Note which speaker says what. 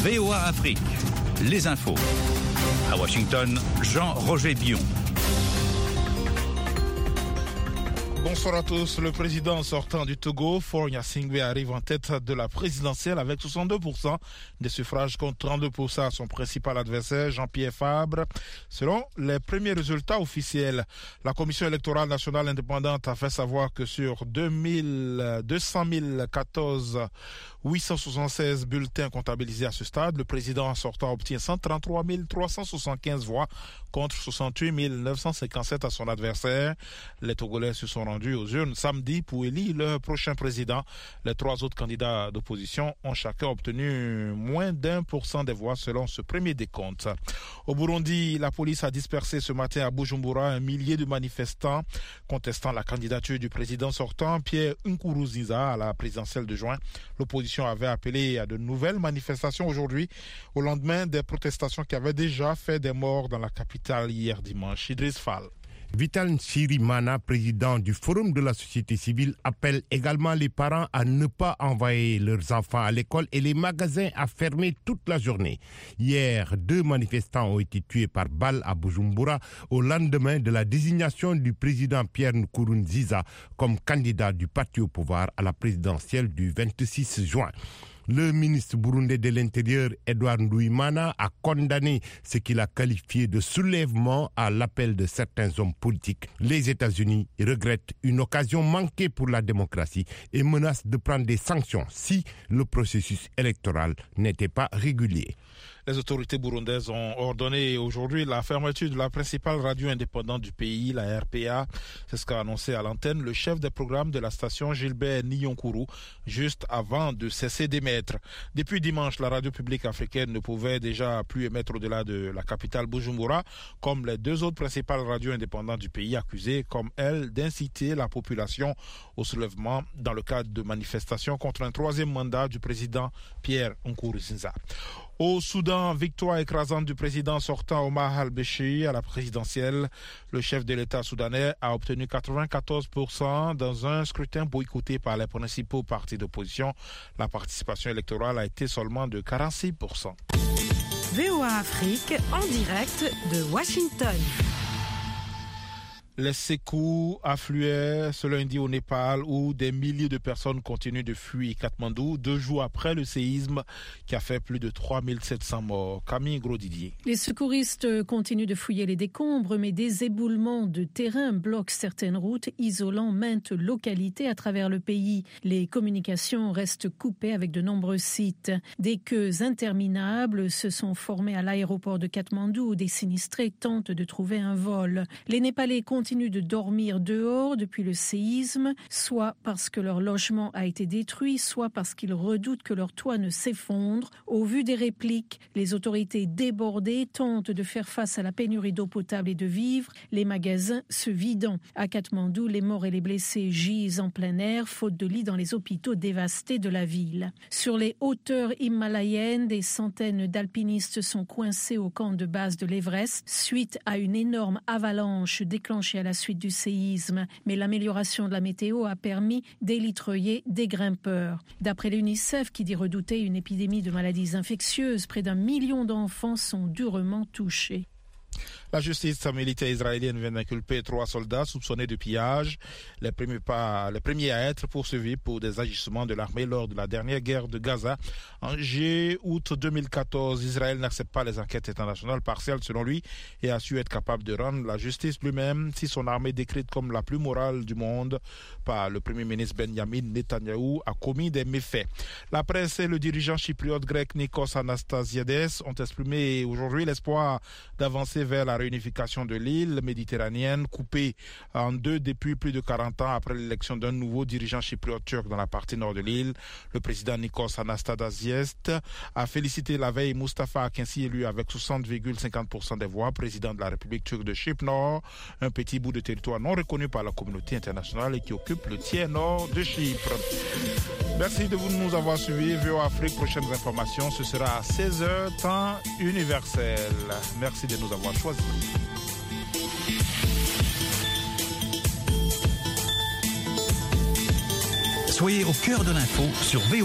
Speaker 1: VOA Afrique, les infos. À Washington, Jean-Roger Bion.
Speaker 2: Bonsoir à tous. Le président sortant du Togo, Faure Gnassingbé, arrive en tête de la présidentielle avec 62% des suffrages contre 32% à son principal adversaire, Jean-Pierre Fabre. Selon les premiers résultats officiels, la Commission électorale nationale indépendante a fait savoir que sur 200 014 876 bulletins comptabilisés à ce stade, le président sortant obtient 133 375 voix contre 68 957 à son adversaire. Les Togolais se sont rendus aux urnes samedi pour élire leur prochain président. Les trois autres candidats d'opposition ont chacun obtenu moins d'1% des voix selon ce premier décompte. Au Burundi, la police a dispersé ce matin à Bujumbura un millier de manifestants contestant la candidature du président sortant Pierre Nkurunziza à la présidentielle de juin. L'opposition avait appelé à de nouvelles manifestations aujourd'hui au lendemain des protestations qui avaient déjà fait des morts dans la capitale hier dimanche. Idriss Fall.
Speaker 3: Vital Nsirimana, président du Forum de la société civile, appelle également les parents à ne pas envoyer leurs enfants à l'école et les magasins à fermer toute la journée. Hier, 2 manifestants ont été tués par balle à Bujumbura au lendemain de la désignation du président Pierre Nkurunziza comme candidat du parti au pouvoir à la présidentielle du 26 juin. Le ministre burundais de l'Intérieur, Edouard Nduimana, a condamné ce qu'il a qualifié de soulèvement à l'appel de certains hommes politiques. Les États-Unis regrettent une occasion manquée pour la démocratie et menacent de prendre des sanctions si le processus électoral n'était pas régulier.
Speaker 2: Les autorités burundaises ont ordonné aujourd'hui la fermeture de la principale radio indépendante du pays, la RPA. C'est ce qu'a annoncé à l'antenne le chef des programmes de la station Gilbert Niyonkuru, juste avant de cesser d'émettre. Depuis dimanche, la radio publique africaine ne pouvait déjà plus émettre au-delà de la capitale Bujumbura, comme les 2 autres principales radios indépendantes du pays, accusées, comme elle, d'inciter la population au soulèvement dans le cadre de manifestations contre un 3e mandat du président Pierre Nkurunziza. Au Soudan, victoire écrasante du président sortant Omar al-Béchir à la présidentielle. Le chef de l'État soudanais a obtenu 94% dans un scrutin boycotté par les principaux partis d'opposition. La participation électorale a été seulement de 46%.
Speaker 4: VOA Afrique en direct de Washington.
Speaker 2: Les secours affluaient ce lundi au Népal où des milliers de personnes continuent de fuir Katmandou 2 jours après le séisme qui a fait plus de 3700 morts. Camille Gros-Didier.
Speaker 5: Les secouristes continuent de fouiller les décombres, mais des éboulements de terrain bloquent certaines routes, isolant maintes localités à travers le pays. Les communications restent coupées avec de nombreux sites. Des queues interminables se sont formées à l'aéroport de Katmandou où des sinistrés tentent de trouver un vol. Les Népalais continuent de dormir dehors depuis le séisme, soit parce que leur logement a été détruit, soit parce qu'ils redoutent que leur toit ne s'effondre. Au vu des répliques, les autorités débordées tentent de faire face à la pénurie d'eau potable et de vivres, les magasins se vidant. À Katmandou, les morts et les blessés gisent en plein air, faute de lits dans les hôpitaux dévastés de la ville. Sur les hauteurs himalayennes, des centaines d'alpinistes sont coincés au camp de base de l'Everest, suite à une énorme avalanche déclenchée à la suite du séisme, mais l'amélioration de la météo a permis d'élitreuiller des grimpeurs. D'après l'UNICEF, qui dit redouter une épidémie de maladies infectieuses, près d'1 million d'enfants sont durement touchés.
Speaker 2: La justice militaire israélienne vient d'inculper 3 soldats soupçonnés de pillage, les premiers à être poursuivis pour des agissements de l'armée lors de la dernière guerre de Gaza. En juillet-août 2014, Israël n'accepte pas les enquêtes internationales partielles selon lui et a su être capable de rendre la justice lui-même si son armée décrite comme la plus morale du monde par le premier ministre Benjamin Netanyahou a commis des méfaits. La presse et le dirigeant chypriote grec Nikos Anastasiades ont exprimé aujourd'hui l'espoir d'avancer vers la réunification de l'île méditerranéenne coupée en 2 depuis plus de 40 ans après l'élection d'un nouveau dirigeant chypriote turc dans la partie nord de l'île. Le président Nikos Anastasiades a félicité la veille Mustafa Akinci, élu avec 60,50% des voix, président de la République turque de Chypre Nord, un petit bout de territoire non reconnu par la communauté internationale et qui occupe le tiers nord de Chypre. Merci de nous avoir suivis. VOA Afrique, prochaines informations, ce sera à 16h, temps universel. Merci de nous avoir choisis.
Speaker 1: Soyez au cœur de l'info sur VOA.